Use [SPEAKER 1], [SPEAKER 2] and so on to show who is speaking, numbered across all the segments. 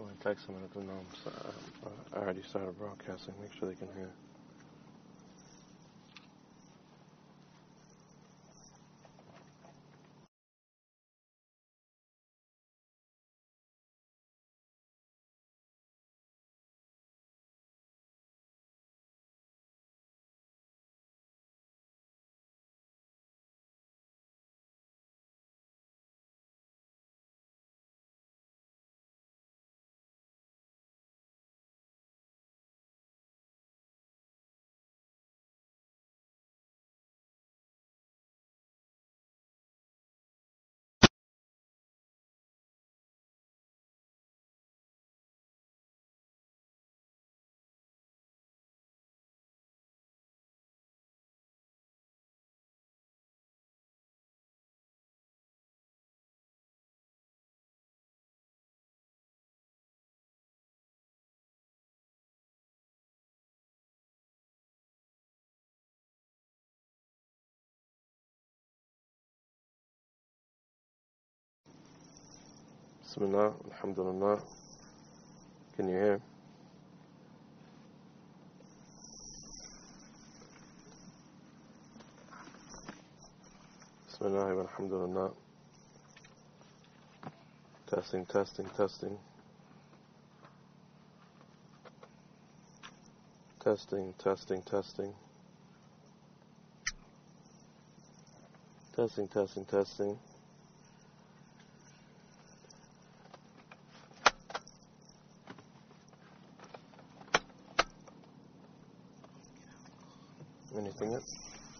[SPEAKER 1] Go and text them and let them know I already started broadcasting. Make sure they can hear. Bismillah, alhamdulillah. Can you hear? Bismillah, alhamdulillah. Testing, testing, testing. Testing, testing, testing. Testing, testing, testing. Anything else?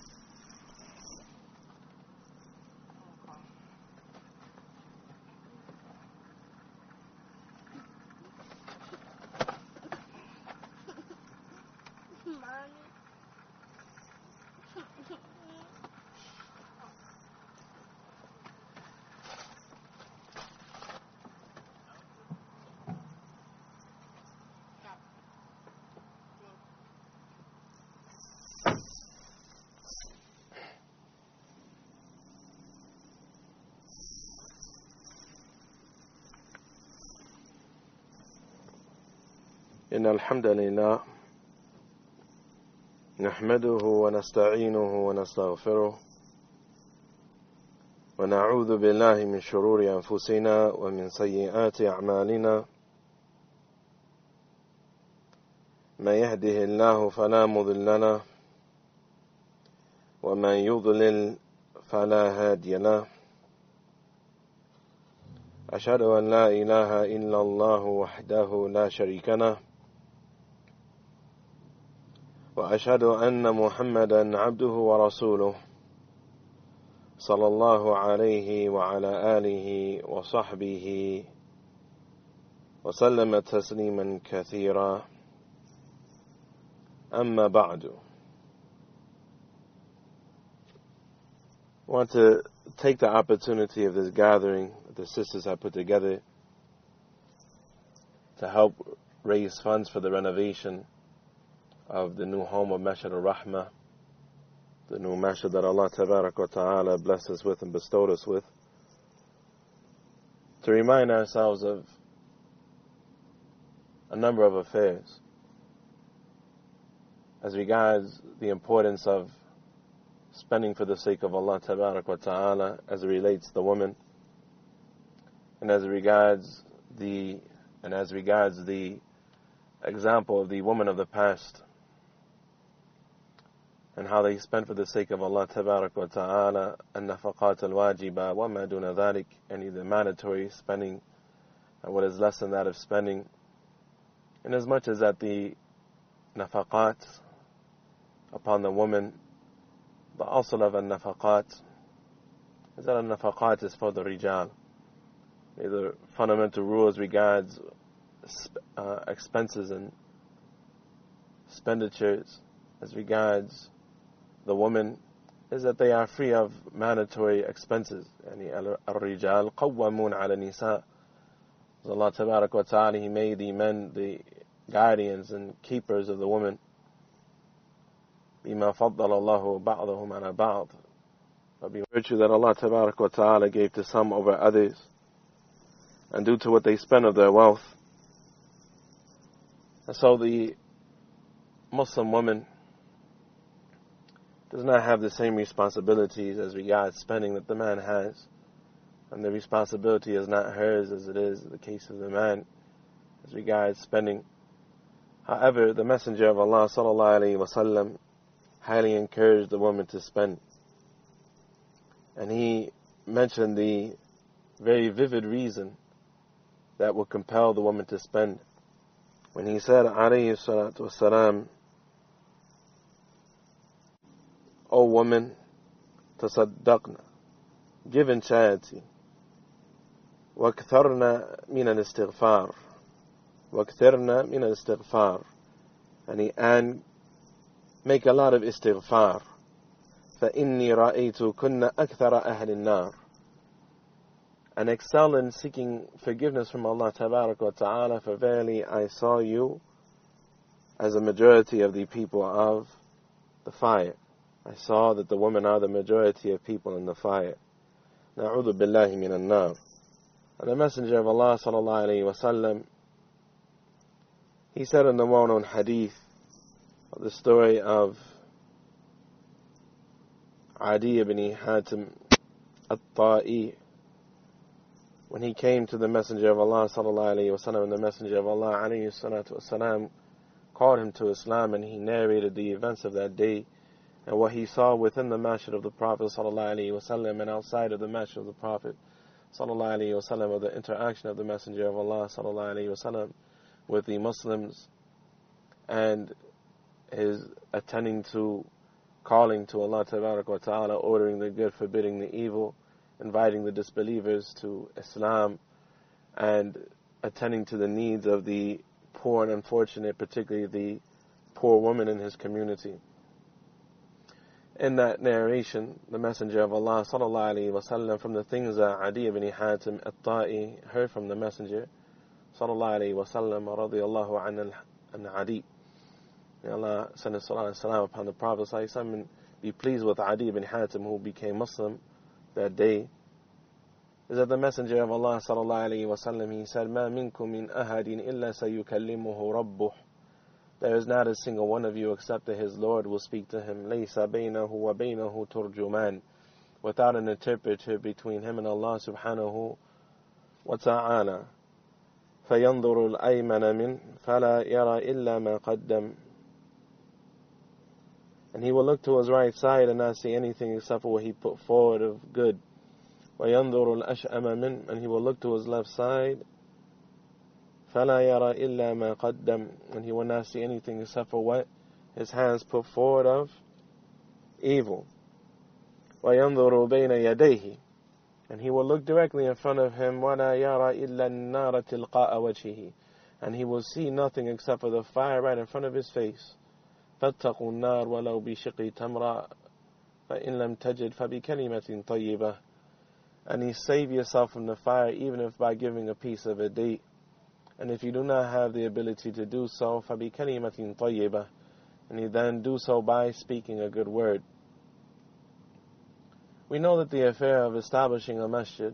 [SPEAKER 1] إن الحمد لله نحمده ونستعينه ونستغفره ونعوذ بالله من شرور أنفسنا ومن سيئات أعمالنا من يهده الله فلا مضل له ومن يضلل فلا هادي له أشهد أن لا إله إلا الله وحده لا شريك له وأشهد أن محمدا عبده ورسوله صلى الله عليه وعلى آله وصحبه وسلم تسليما كثيرا أما بعد. I want to take the opportunity of this gathering that the sisters have put together to help raise funds for the renovation of the new home of Masjid al-Rahmah, the new masjid that Allah Tabarak wa Ta'ala blessed us with and bestowed us with, to remind ourselves of a number of affairs as regards the importance of spending for the sake of Allah Tabarak wa Ta'ala as it relates to the woman, and as regards the example of the women of the past, and how they spent for the sake of Allah Tabarak wa Ta'ala an-nafaqat al-wajiba wa ma duna dhalik, any of the mandatory spending and what is less than that of spending, in as much as that the nafaqat upon the woman, the asl of an-nafaqat is that an-nafaqat is for the rijal. The fundamental rules regards expenses and expenditures as regards the woman is that they are free of mandatory expenses. Al-rijal qawwamun ala nisa. Allah Tabarak wa Ta'ala, He made the men the guardians and keepers of the woman. Bima faddala Allahu ba'dahum ala ba'd. But by virtue that Allah Tabarak wa Ta'ala gave to some over others, and due to what they spend of their wealth, And so the Muslim woman does not have the same responsibilities as regards spending that the man has. And the responsibility is not hers as it is the case of the man as regards spending. However, the Messenger of Allah sallallahu alaihi wasallam highly encouraged the woman to spend. And he mentioned the very vivid reason that would compel the woman to spend. When he said, alayhi salatu wasalam, O woman, tasaddaqna, give in charity, وَكْثَرْنَا مِنَ الْإِسْتِغْفَارِ وَكْثِرْنَا مِنَ الْإِسْتِغْفَارِ, and make a lot of istighfar. فَإِنِّي رَأَيْتُ كُنَّ أَكْثَرَ أَهْلِ النَّارِ, and excel in seeking forgiveness from Allah Tabarak wa Ta'ala, for verily I saw you as a majority of the people of the fire. I saw that the women are the majority of people in the fire. Na'udhu billahi min an-nar. And the Messenger of Allah sallallahu alayhi wa sallam, he said in the well-known hadith of the story of Adi ibn Hatim at-Ta'i, when he came to the Messenger of Allah sallallahu alayhi wa sallam, and the Messenger of Allah alayhi salatu wasalam called him to Islam, and he narrated the events of that day and what he saw within the masjid of the Prophet sallallahu alaihi wasallam and outside of the masjid of the Prophet sallallahu alaihi wasallam, of the interaction of the Messenger of Allah sallallahu alaihi wasallam with the Muslims, and his attending to, calling to Allah Tabarak wa Ta'ala, ordering the good, forbidding the evil, inviting the disbelievers to Islam, and attending to the needs of the poor and unfortunate, particularly the poor woman in his community. In that narration, the Messenger of Allah sallallahu alaihi wasallam, from the things that Adi ibn Hatim at-Ta'i heard from the Messenger sallallahu alaihi wasallam radiyallahu an Adi, may Allah send his salam and salam upon the Prophet sallallahu alaihi wasallam and be pleased with Adi ibn Hatim, who became Muslim that day, is that the Messenger of Allah sallallahu alaihi wasallam, he said, "Ma minkum min ahadin illa sayukallimuhu rabbuh." There is not a single one of you except that his Lord will speak to him. لَيْسَ بَيْنَهُ وَبَيْنَهُ تُرْجُمَانٍ, without an interpreter between him and Allah subhanahu wa ta'ala. فَيَنْظُرُ الْأَيْمَنَ مِنْ فَلَا يَرَى إِلَّا مَا قَدَّمْ, and he will look to his right side and not see anything except for what he put forward of good. وَيَنْظُرُ الْأَشْأَمَ مِنْ, and he will look to his left side. فَلَا يَرَى إِلَّا مَا قَدَّمْ, and he will not see anything except for what his hands put forward of evil. وَيَنْظُرُ بَيْنَ يَدَيْهِ, and he will look directly in front of him. وَلَا يَرَى إِلَّا النَّارَ تِلْقَاءَ وَجْهِهِ, and he will see nothing except for the fire right in front of his face. فَاتَّقُوا النَّارَ وَلَوْ بِشِقِّ تَمْرَةٍ فَإِنْ لَمْ تَجِدْ فَبِكَلِمَةٍ طَيِّبَةٍ, and he save yourself from the fire even if by giving a piece of a date. And if you do not have the ability to do so, فَبِكَلِمَةٍ طَيِّبَةٍ, and you then do so by speaking a good word. We know that the affair of establishing a masjid,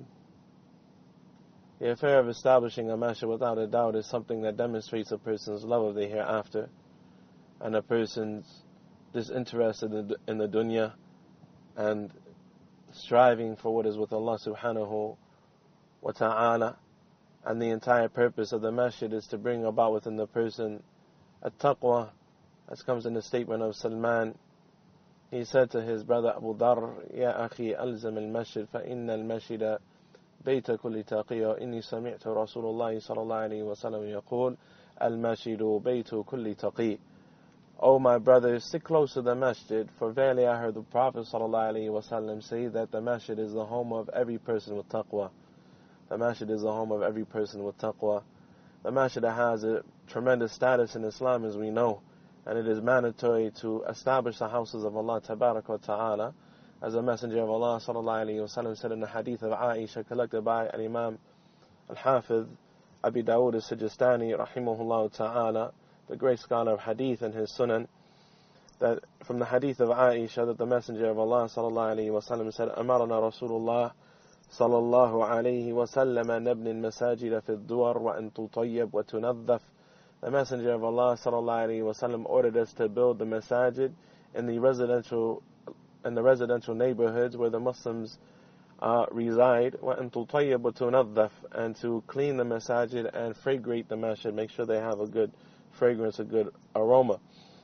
[SPEAKER 1] without a doubt is something that demonstrates a person's love of the hereafter, and a person's disinterested in the dunya, and striving for what is with Allah subhanahu wa ta'ala. And the entire purpose of the masjid is to bring about within the person at-taqwa, as comes in the statement of Salman. He said to his brother Abu Dharr, "Ya akhi, alzam al-masjid, fa inna al-masjida bayta kulli taqiyya, inni sami'tu Rasulullah sallallahu alayhi wa sallam yaqul, al-masjidu baytu kulli taqi." O my brother, stick close to the masjid, for verily I heard the Prophet sallallahu alayhi wa sallam say that the masjid is the home of every person with taqwa. The masjid is the home of every person with taqwa. The masjid has a tremendous status in Islam, as we know, and it is mandatory to establish the houses of Allah Tabarak wa Ta'ala, as the Messenger of Allah sallallahu alayhi wa sallam said in the hadith of Aisha, collected by Imam Al-Hafidh Abi Dawud Al-Sijistani rahimahullah ta'ala, the great scholar of hadith in his sunan, that from the hadith of Aisha, that the Messenger of Allah sallallahu alayhi wa sallam said, "Amarna Rasulullah صلى الله عليه وسلم نبني المساجد في الدور وأن تطيب وتنظف The Messenger of Allah sallallahu alaihi wasallam ordered us to build the masajid in the residential neighborhoods where the Muslims reside, وَأَن تُطَيِّبُ وَتُنَظَّفْ, and to clean the masajid and fragrate the masjid, make sure they have a good fragrance, a good aroma.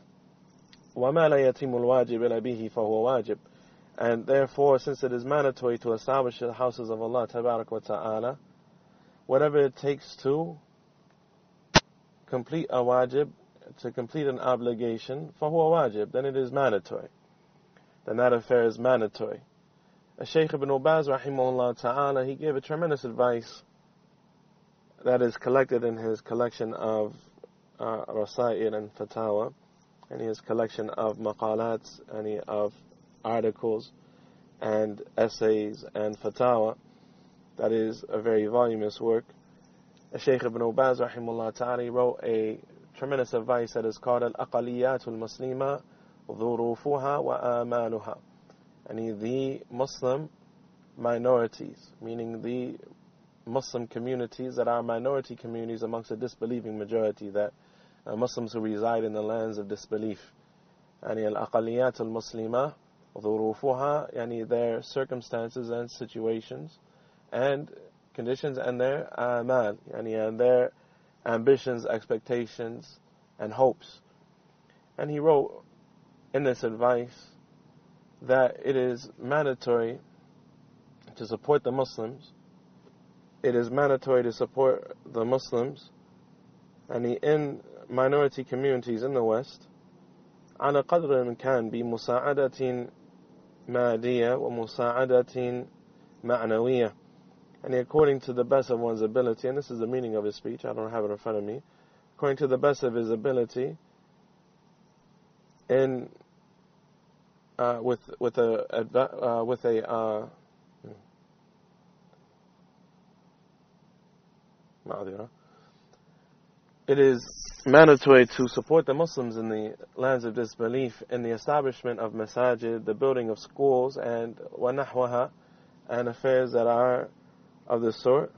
[SPEAKER 1] وَمَا لَا يَتِمُ الْوَاجِبِ لَبِهِ فَهُوَ وَاجِبٌ. And therefore, since it is mandatory to establish the houses of Allah Tabarak wa Ta'ala, whatever it takes to complete a wajib, to complete an obligation, فَهُوَ wajib, then it is mandatory. Then that affair is mandatory. Shaykh ibn Baz rahimahullah ta'ala, he gave a tremendous advice that is collected in his collection of Rasail and Fatawa, and his collection of maqalats, and of articles and essays and Fatawa. That is a very voluminous work. Shaykh ibn Baz rahimahullah ta'ala wrote a tremendous advice that is called Al-Aqaliyatul Muslima Dhurufuha wa Amaluha. And the Muslim minorities, meaning the Muslim communities that are minority communities amongst a disbelieving majority, that Muslims who reside in the lands of disbelief. And al-aqaliyat al-muslima dhurufuha, yani their circumstances and situations and conditions and their amal, yani and their ambitions, expectations and hopes. And he wrote in this advice that it is mandatory to support the Muslims. It is mandatory to support the Muslims and in minority communities in the West على قدر الإمكان بمساعدة مادية ومساعدة معنوية, and according to the best of one's ability. And this is the meaning of his speech, I don't have it in front of me. According to the best of his ability, in it is mandatory to support the Muslims in the lands of disbelief in the establishment of masajid, the building of schools, and wanahwaha, and affairs that are of this sort,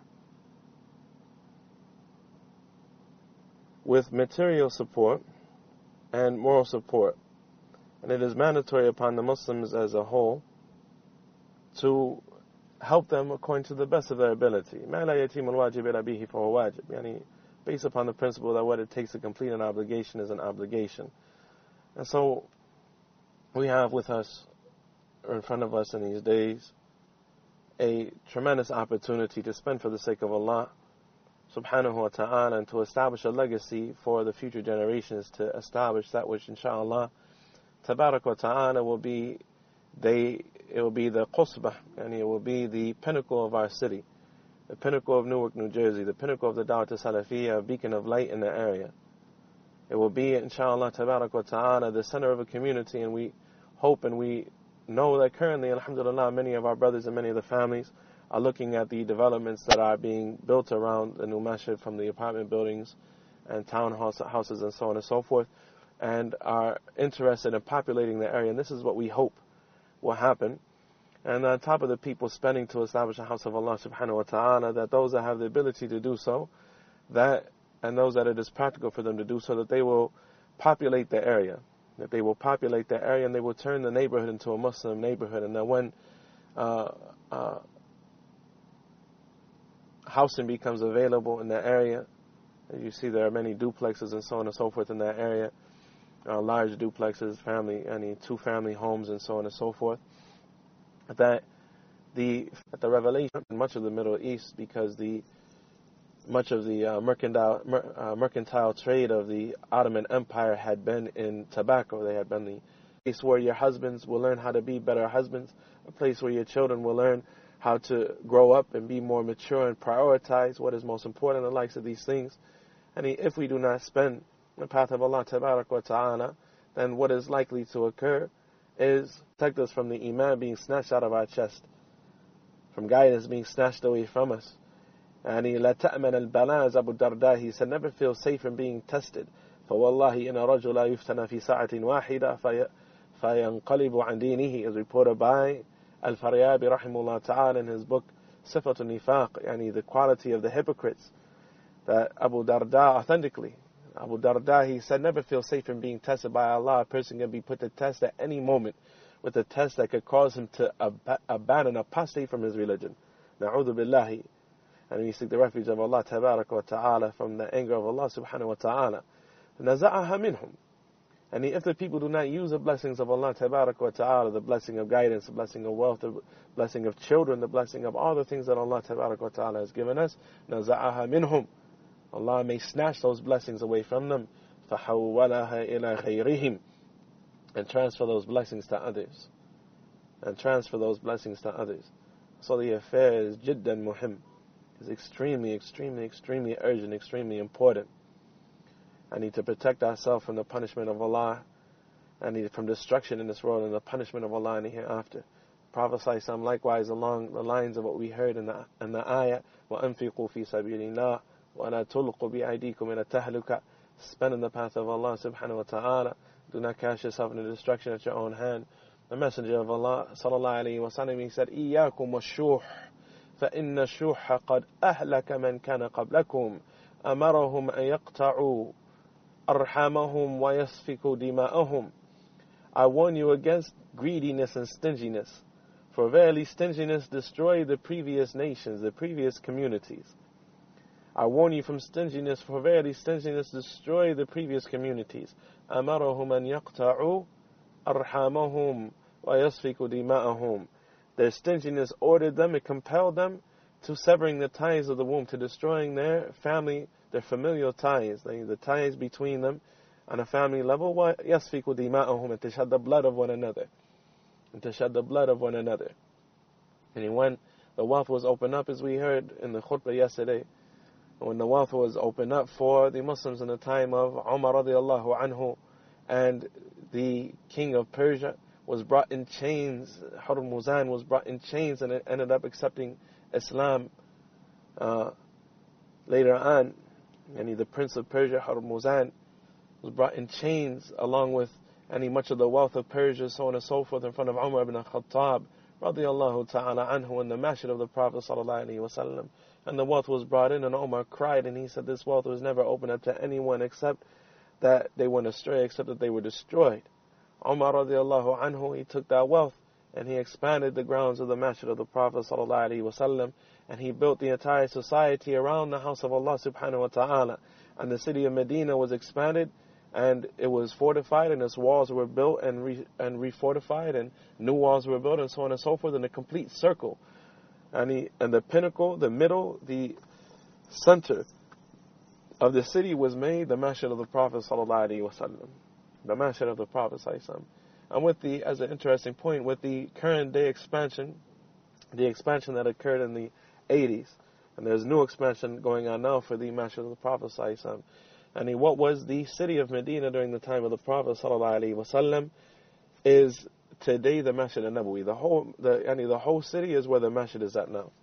[SPEAKER 1] with material support and moral support. And it is mandatory upon the Muslims as a whole to help them according to the best of their ability. Based upon the principle that what it takes to complete an obligation is an obligation. And so we have with us, or in front of us in these days, a tremendous opportunity to spend for the sake of Allah subhanahu wa ta'ala, and to establish a legacy for the future generations, to establish that which inshallah Tabarak wa ta'ala will be the qusbah, and it will be the pinnacle of our city, the pinnacle of Newark, New Jersey, the pinnacle of the Da'wat Salafiyya, a beacon of light in the area. It will be, inshallah, Tabarak wa ta'ala, the center of a community, and we hope and we know that currently, alhamdulillah, many of our brothers and many of the families are looking at the developments that are being built around the new masjid, from the apartment buildings and townhouses and so on and so forth, and are interested in populating the area. And this is what we hope will happen. And on top of the people spending to establish a house of Allah subhanahu wa ta'ala, that those that have the ability to do so, and those that it is practical for them to do so, that they will populate the area. That they will populate the area, and they will turn the neighborhood into a Muslim neighborhood. And that when housing becomes available in that area, and you see there are many duplexes and so on and so forth in that area, large duplexes, two-family homes, and so on and so forth. That the revelation in much of the Middle East, because much of the mercantile trade of the Ottoman Empire had been in tobacco. They had been the place where your husbands will learn how to be better husbands, a place where your children will learn how to grow up and be more mature and prioritize what is most important, the likes of these things. And if we do not spend the path of Allah Tabarak wa Ta'ala, then what is likely to occur is protect us from the iman being snatched out of our chest, from guidance being snatched away from us. And la ta'man al-bala, as Abu Darda, he said, never feel safe in being tested. فَوَاللَّهِ إِنَّ رَجُلَ يُفْتَنَ فِي سَاعَةٍ وَاحِدَةٍ فَيَنْقَلِبُ عَنْ دِينِهِ, as reported by Al-Faryabi rahimahullah ta'ala in his book Sifatul Nifaq, the quality of the hypocrites, that Abu Darda authentically, Abu Darda, he said, never feel safe from being tested by Allah. A person can be put to test at any moment with a test that could cause him to abandon, apostate from his religion. Na'udhu billahi. And we seek the refuge of Allah tabarak wa ta'ala from the anger of Allah subhanahu wa ta'ala. Naza'aha minhum. And if the people do not use the blessings of Allah tabarak wa ta'ala, the blessing of guidance, the blessing of wealth, the blessing of children, the blessing of all the things that Allah tabarak wa ta'ala has given us, naza'aha minhum. Allah may snatch those blessings away from them. فَحَوَّلَهَا إِلَى غَيْرِهِمْ. And transfer those blessings to others. So the affair is jiddan muhim. It's extremely urgent, extremely important. I need to protect ourselves from the punishment of Allah. I need from destruction in this world and the punishment of Allah in the hereafter. Prophet ﷺ likewise along the lines of what we heard in the ayah, وَأَنْفِقُوا فِي سَبِيلِ اللَّهِ وَلَا تُلْقُوا بِأَيْدِيكُمْ إِلَى التَّهْلُكَةِ. Spend in the path of Allah subhanahu wa ta'ala. Do not cast yourself into destruction at your own hand. The Messenger of Allah sallallahu alayhi wa sallam, he said, إِيَّاكُمْ وَالشُّوحِ فَإِنَّ الشُّوحَ قَدْ أَهْلَكَ مَنْ كَانَ قَبْلَكُمْ أَمَرَهُمْ أَنْ يَقْطَعُوا أَرْحَامَهُمْ وَيَسْفِكُوا دِمَاءَهُمْ. I warn you against greediness and stinginess, for verily stinginess destroyed the previous nations, the previous communities. I warn you from stinginess, for verily stinginess destroyed the previous communities. أَمَرَهُمْ أَنْ يَقْطَعُوا أَرْحَامَهُمْ وَيَسْفِكُوا دِمَاءَهُمْ. Their stinginess ordered them, it compelled them to severing the ties of the womb, to destroying their family, their familial ties, the ties between them on a family level. وَيَسْفِكُوا دِمَاءَهُمْ. And to shed the blood of one another. And when the wealth was opened up, as we heard in the khutbah yesterday, when the wealth was opened up for the Muslims in the time of Umar radiallahu anhu, and the king of Persia was brought in chains, Hurmuzan was brought in chains, and it ended up accepting Islam later on. And the prince of Persia, Hurmuzan, was brought in chains along with much of the wealth of Persia, so on and so forth, in front of Umar ibn Khattab radiallahu ta'ala anhu in the masjid of the Prophet sallallahu alaihi wasallam. And the wealth was brought in, and Umar cried, and he said this wealth was never opened up to anyone except that they went astray, except that they were destroyed. Umar radiallahu anhu, he took that wealth and he expanded the grounds of the masjid of the Prophet sallallahu alaihi wasallam, and he built the entire society around the house of Allah subhanahu wa ta'ala. And the city of Medina was expanded, and it was fortified, and its walls were built and refortified, and new walls were built, and so on and so forth, in a complete circle. And the pinnacle, the middle, the center of the city was made the masjid of the Prophet sallallahu alaihi wasallam. The masjid of the Prophet sallallahu alaihi wasallam. And as an interesting point, with the current day expansion, the expansion that occurred in the 80s, and there's new expansion going on now for the masjid of the Prophet sallallahu alaihi wasallam. And what was the city of Medina during the time of the Prophet sallallahu alaihi wasallam is today the Masjid al-Nabawi. The whole city is where the masjid is at now.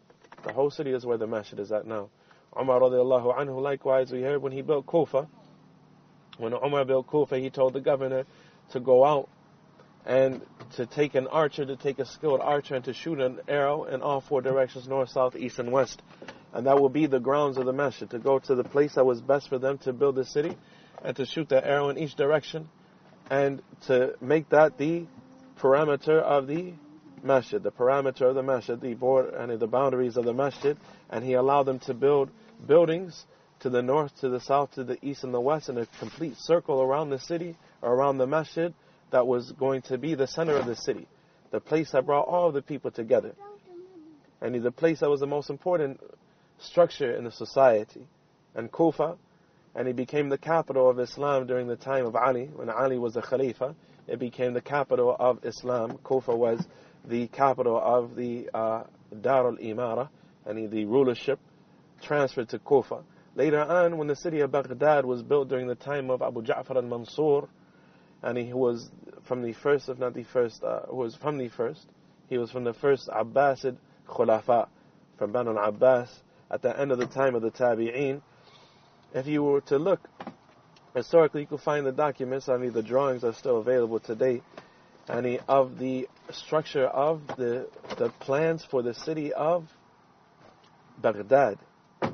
[SPEAKER 1] Umar radiallahu anhu, likewise, we heard when he built Kufa, when Umar built Kufa, he told the governor to go out and to take an archer, to take a skilled archer, and to shoot an arrow in all four directions, north, south, east, and west. And that will be the grounds of the masjid, to go to the place that was best for them to build the city, and to shoot the arrow in each direction, and to make that the parameter of the masjid, the board and the boundaries of the masjid. And he allowed them to build buildings to the north, to the south, to the east, and the west, in a complete circle around the city, or around the masjid, that was going to be the center of the city, the place that brought all of the people together, and the place that was the most important structure in the society. And Kufa, and it became the capital of Islam during the time of Ali. When Ali was the Khalifa, it became the capital of Islam. Kufa was the capital of the Dar al-Imara, and the rulership transferred to Kufa. Later on, when the city of Baghdad was built during the time of Abu Ja'far al-Mansur, and he was from the first, if not the first, he was from the first Abbasid Khulafa, from Banu al-Abbas, at the end of the time of the Tabi'een. If you were to look historically, you could find the documents, the drawings are still available today, of the structure of the plans for the city of Baghdad.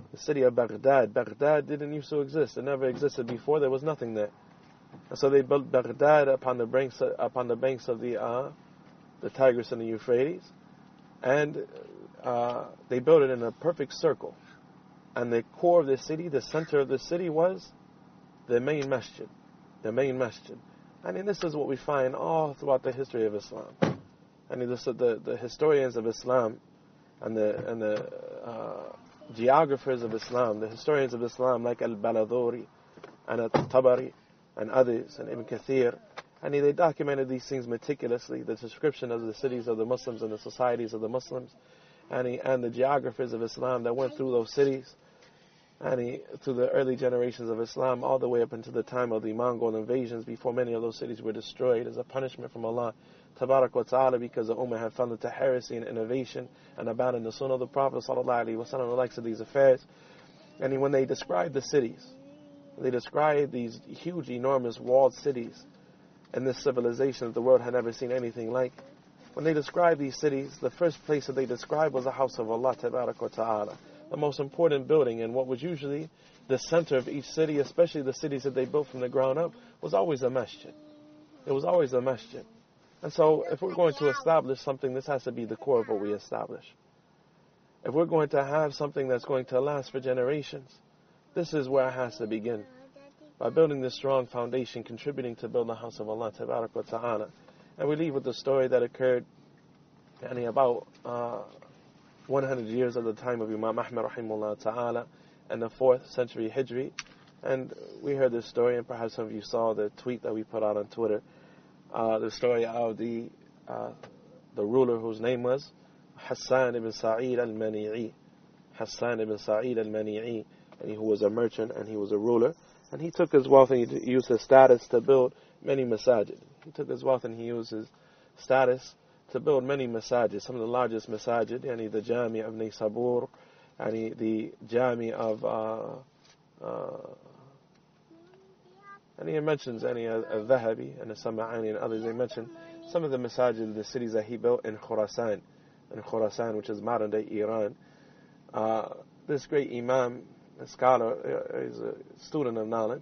[SPEAKER 1] The city of Baghdad. Baghdad didn't used to exist. It never existed before. There was nothing there. And so they built Baghdad upon the banks of the Tigris and the Euphrates, and they built it in a perfect circle. And the core of the city, the center of the city, was the main masjid. The main masjid. And this is what we find all throughout the history of Islam. And the historians of Islam and the geographers of Islam, the historians of Islam like Al-Baladhuri and Al-Tabari and others, and Ibn Kathir, and they documented these things meticulously, the description of the cities of the Muslims and the societies of the Muslims, and the geographers of Islam that went through those cities, and through the early generations of Islam, all the way up into the time of the Mongol invasions, before many of those cities were destroyed as a punishment from Allah Tabarak wa Ta'ala, because the Ummah had fallen into heresy and innovation and abandoned the Sunnah of the Prophet Sallallahu Alaihi Wasallam, the likes of these affairs. And when they described the cities, they described these huge, enormous walled cities in this civilization that the world had never seen anything like. When they described these cities, the first place that they described was the house of Allah Tabarak wa Ta'ala, the most important building, and what was usually the center of each city, especially the cities that they built from the ground up, was always a masjid. It was always a masjid. And so if we're going to establish something, this has to be the core of what we establish. If we're going to have something that's going to last for generations, this is where it has to begin. By building this strong foundation, contributing to build the house of Allah Tabarak wa Ta'ala. And we leave with the story that occurred about 100 years at the time of Imam Ahmad rahimahullah ta'ala in the 4th century Hijri. And we heard this story, and perhaps some of you saw the tweet that we put out on Twitter. The story of the ruler whose name was Hassan ibn Sa'id al-Mani'i. Hassan ibn Sa'id al-Mani'i, and who was a merchant and he was a ruler. And he took his wealth and he used his status to build many masajid. He took his wealth and he used his status to build many masajid. Some of the largest masajid, the Jami of Naysabur, the Jami of and he mentions Al-Dhahabi and Al-Sam'ani and others. They mention some of the masajid, the cities that he built in Khurasan, which is modern day Iran. This great Imam, a scholar, is a student of knowledge.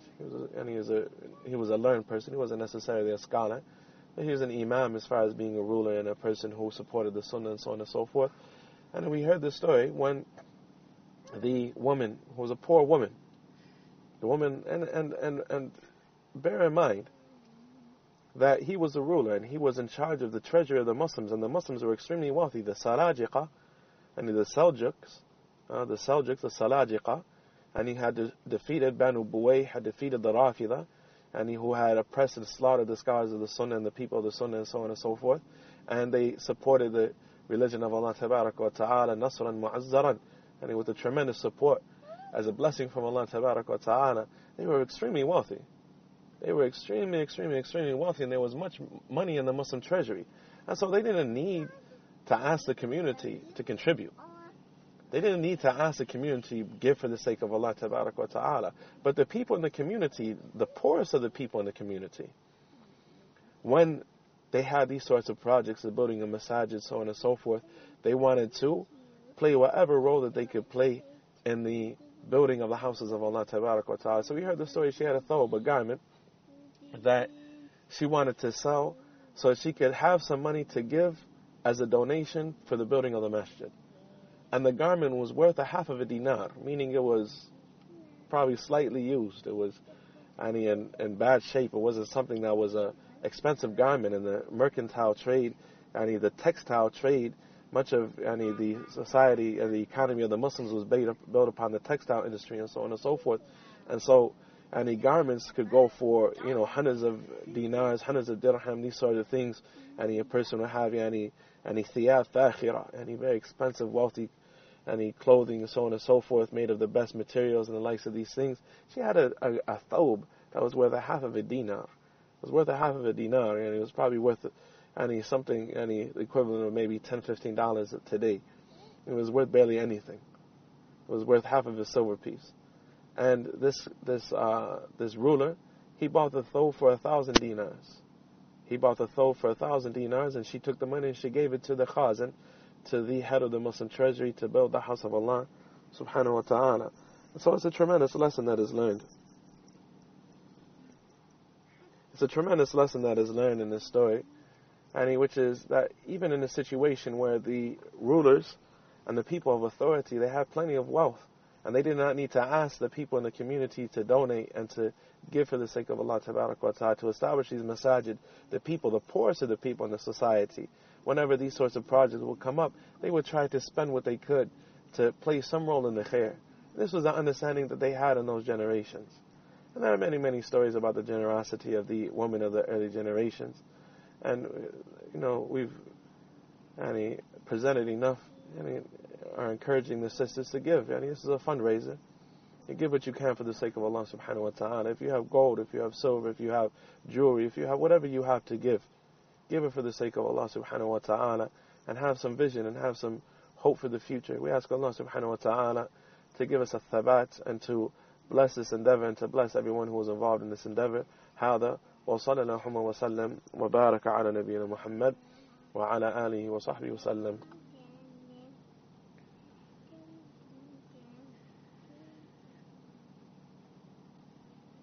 [SPEAKER 1] He was a learned person. He wasn't necessarily a scholar. But he was an Imam as far as being a ruler and a person who supported the Sunnah and so on and so forth. And we heard this story when the woman, who was a poor woman, the woman, and bear in mind that he was the ruler and he was in charge of the treasury of the Muslims, and the Muslims were extremely wealthy. The Salajiqa and the Seljuks, the Salajiqa, and he had defeated Banu Buwayh, had defeated the Rafida, and who had oppressed and slaughtered the scholars of the Sunnah and the people of the Sunnah and so on and so forth. And they supported the religion of Allah Tabarak wa Ta'ala, Nasran Mu'azzaran, and with a tremendous support as a blessing from Allah Tabarak wa Ta'ala. They were extremely wealthy. They were extremely, extremely, extremely wealthy, and there was much money in the Muslim treasury. And so they didn't need to ask the community to contribute. They didn't need to ask the community to give for the sake of Allah Tabarak wa Ta'ala. But the people in the community, the poorest of the people in the community, when they had these sorts of projects, the building of masajid, so on and so forth, they wanted to play whatever role that they could play in the building of the houses of Allah Tabarak wa Ta'ala. So we heard the story. She had a thawb, a garment, that she wanted to sell so she could have some money to give as a donation for the building of the masjid. And the garment was worth a half of a dinar, meaning it was probably slightly used. It was in bad shape. It wasn't something that was an expensive garment. In the mercantile trade, the textile trade, much of the society and the economy of the Muslims was built upon the textile industry and so on and so forth. And so garments could go for hundreds of dinars, hundreds of dirham, these sort of things. A person would have thiyab fakhira, very expensive, wealthy, clothing and so on and so forth, made of the best materials and the likes of these things. She had a thawb that was worth a half of a dinar. It was worth a half of a dinar, and it was probably worth something, the equivalent of maybe $10-15 today. It was worth barely anything. It was worth half of a silver piece. And this ruler, he bought the thawb for 1,000 dinars. He bought the thawb for 1,000 dinars, and she took the money and she gave it to the khazan, to the head of the Muslim treasury, to build the house of Allah subhanahu wa ta'ala. So it's a tremendous lesson that is learned. It's a tremendous lesson that is learned in this story, and which is that even in a situation where the rulers and the people of authority, they have plenty of wealth, and they did not need to ask the people in the community to donate and to give for the sake of Allah Tabarak wa Ta'ala, to establish these masajid, the people, the poorest of the people in the society, whenever these sorts of projects would come up, they would try to spend what they could to play some role in the khair. This was the understanding that they had in those generations. And there are many, many stories about the generosity of the women of the early generations. And, we've presented enough, are encouraging the sisters to give. This is a fundraiser. You give what you can for the sake of Allah subhanahu wa ta'ala. If you have gold, if you have silver, if you have jewelry, if you have whatever you have to give it for the sake of Allah subhanahu wa ta'ala, and have some vision and have some hope for the future. We ask Allah subhanahu wa ta'ala to give us a thabat and to bless this endeavor and to bless everyone who was involved in this endeavor. هذا وصلى الله وسلم وبارك على نبينا محمد وعلى آله وصحبه وسلم.